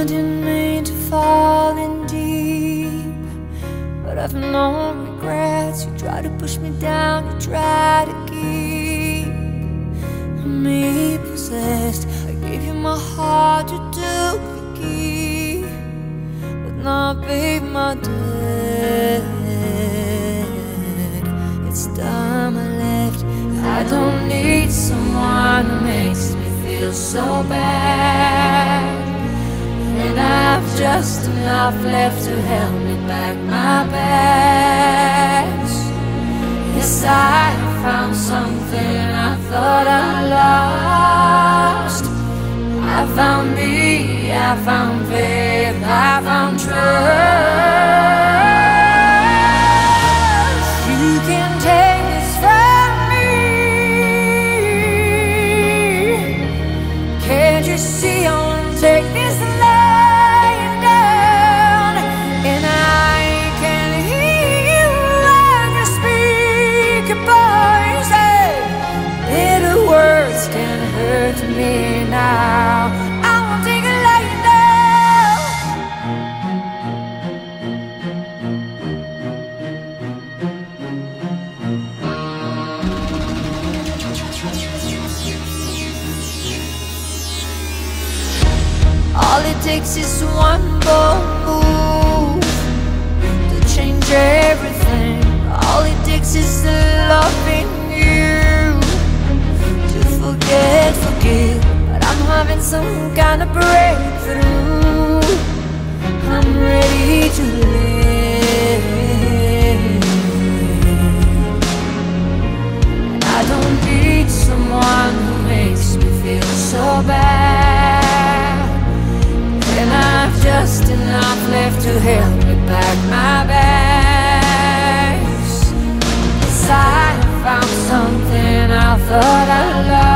didn't mean to fall in deep, but I've no regrets. You try to push me down, you try to keep me possessed. I gave you my heart, you took the key, but now, babe, my dead. It's time I left. I don't need someone who makes me feel so bad, and I've just enough left to help me pack my bags. Yes, I found something I thought I lost. I found me, I found faith, I found trust. You can take this from me. Can't you see I won't take this lying down? And I can hear you when you speak a poison. Bitter words can hurt me now. I won't take it lying down. All it takes is one bold move to change everything. All it takes is the loving you to forgive. But I'm having some kind of breakthrough. I'm ready to live, and I don't need someone who makes me feel so bad. And I've just enough left to help me pack my bags. Yes, I found something I thought I loved.